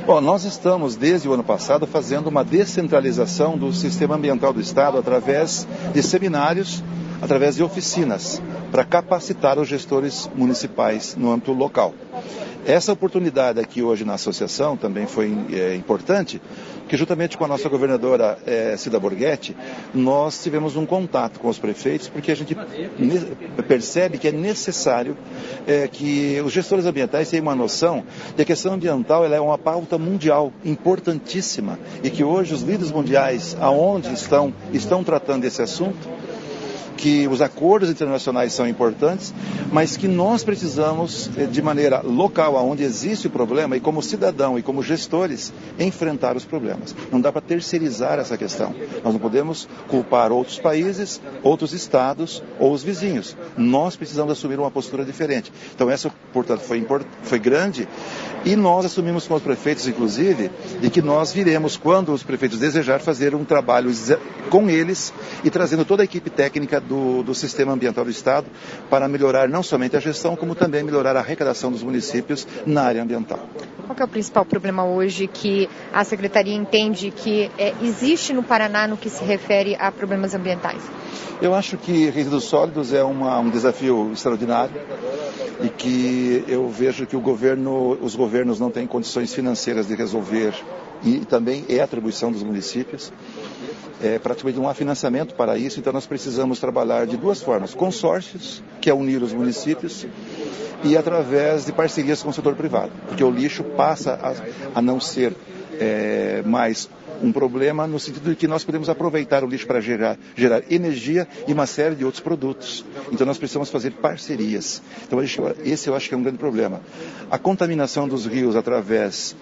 Bom, nós estamos, desde o ano passado, fazendo uma descentralização do sistema ambiental do Estado através de seminários, através de oficinas, para capacitar os gestores municipais no âmbito local. Essa oportunidade aqui hoje na associação também foi importante, porque juntamente com a nossa governadora Cida Borghetti, nós tivemos um contato com os prefeitos, porque a gente percebe que é necessário que os gestores ambientais tenham uma noção de que a questão ambiental ela é uma pauta mundial importantíssima e que hoje os líderes mundiais, aonde estão tratando desse assunto, que os acordos internacionais são importantes, mas que nós precisamos, de maneira local, onde existe o problema, e como cidadão e como gestores, enfrentar os problemas. Não dá para terceirizar essa questão. Nós não podemos culpar outros países, outros estados ou os vizinhos. Nós precisamos assumir uma postura diferente. Então essa, portanto, foi grande, e nós assumimos com os prefeitos, inclusive, de que nós viremos, quando os prefeitos desejar, fazer um trabalho com eles e trazendo toda a equipe técnica do sistema ambiental do Estado para melhorar não somente a gestão, como também melhorar a arrecadação dos municípios na área ambiental. Qual que é o principal problema hoje que a Secretaria entende que existe no Paraná no que se refere a problemas ambientais? Eu acho que resíduos sólidos é um desafio extraordinário e que eu vejo que os governos não têm condições financeiras de resolver, e também é atribuição dos municípios. Praticamente não há financiamento para isso, então nós precisamos trabalhar de duas formas: consórcios, que é unir os municípios, e através de parcerias com o setor privado, porque o lixo passa a não ser mais um problema no sentido de que nós podemos aproveitar o lixo para gerar energia e uma série de outros produtos. Então nós precisamos fazer parcerias. Então esse eu acho que é um grande problema. A contaminação dos rios através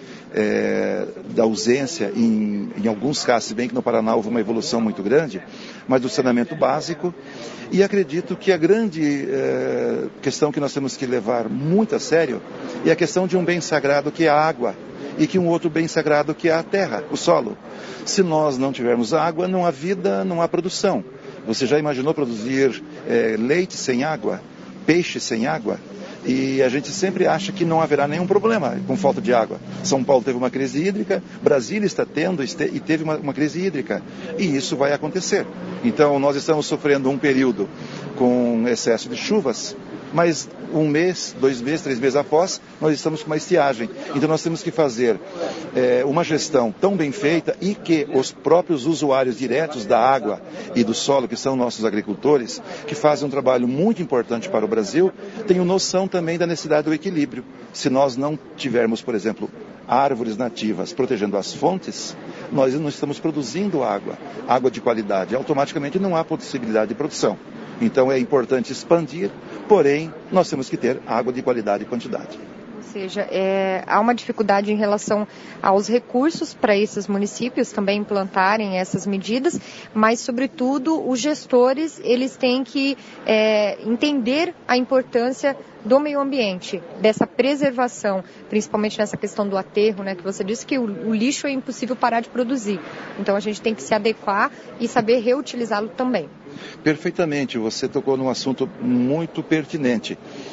da ausência, em alguns casos, se bem que no Paraná houve uma evolução muito grande, mas do saneamento básico. E acredito que a grande questão que nós temos que levar muito a sério é a questão de um bem sagrado que é a água, e que um outro bem sagrado que é a terra, o solo. Se nós não tivermos água, não há vida, não há produção. Você já imaginou produzir leite sem água, peixe sem água? E a gente sempre acha que não haverá nenhum problema com falta de água. São Paulo teve uma crise hídrica, Brasília está tendo e teve uma crise hídrica. E isso vai acontecer. Então nós estamos sofrendo um período com excesso de chuvas, mas 1 mês, 2 meses, 3 meses após, nós estamos com uma estiagem. Então nós temos que fazer uma gestão tão bem feita e que os próprios usuários diretos da água e do solo, que são nossos agricultores, que fazem um trabalho muito importante para o Brasil, tenham noção também da necessidade do equilíbrio. Se nós não tivermos, por exemplo, árvores nativas protegendo as fontes, nós não estamos produzindo água de qualidade. Automaticamente não há possibilidade de produção. Então é importante expandir, porém nós temos que ter água de qualidade e quantidade. Ou seja, há uma dificuldade em relação aos recursos para esses municípios também implantarem essas medidas, mas, sobretudo, os gestores eles têm que entender a importância do meio ambiente, dessa preservação, principalmente nessa questão do aterro, né, que você disse que o lixo é impossível parar de produzir. Então a gente tem que se adequar e saber reutilizá-lo também. Perfeitamente, você tocou num assunto muito pertinente.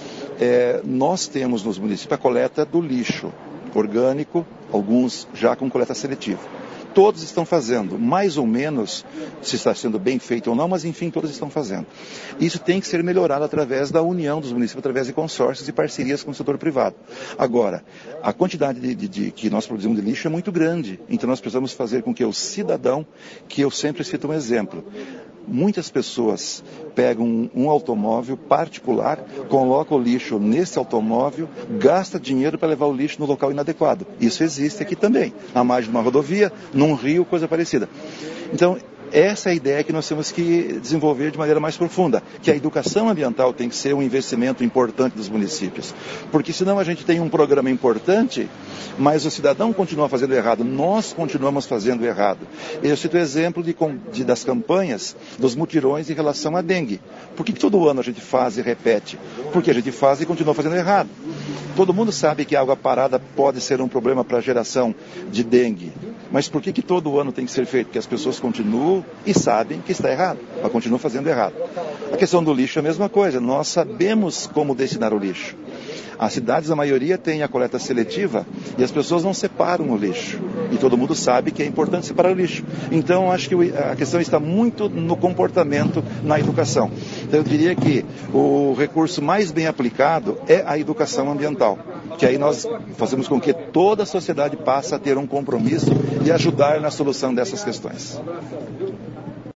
Nós temos nos municípios a coleta do lixo orgânico, alguns já com coleta seletiva. Todos estão fazendo, mais ou menos, se está sendo bem feito ou não, mas enfim, todos estão fazendo. Isso tem que ser melhorado através da união dos municípios, através de consórcios e parcerias com o setor privado. Agora, a quantidade que nós produzimos de lixo é muito grande, então nós precisamos fazer com que o cidadão, que eu sempre cito um exemplo, muitas pessoas pegam um automóvel particular, colocam o lixo nesse automóvel, gasta dinheiro para levar o lixo no local inadequado. Isso existe aqui também, na margem de uma rodovia, num rio, coisa parecida. Então, essa é a ideia que nós temos que desenvolver de maneira mais profunda, que a educação ambiental tem que ser um investimento importante dos municípios. Porque senão a gente tem um programa importante, mas o cidadão continua fazendo errado, nós continuamos fazendo errado. Eu cito o exemplo das campanhas, dos mutirões em relação à dengue. Por que todo ano a gente faz e repete? Porque a gente faz e continua fazendo errado. Todo mundo sabe que a água parada pode ser um problema para a geração de dengue. Mas por que todo ano tem que ser feito? Porque as pessoas continuam e sabem que está errado, mas continuam fazendo errado. A questão do lixo é a mesma coisa. Nós sabemos como destinar o lixo. As cidades, a maioria, tem a coleta seletiva e as pessoas não separam o lixo. E todo mundo sabe que é importante separar o lixo. Então, acho que a questão está muito no comportamento, na educação. Então, eu diria que o recurso mais bem aplicado é a educação ambiental, que aí nós fazemos com que toda a sociedade passe a ter um compromisso e ajudar na solução dessas questões.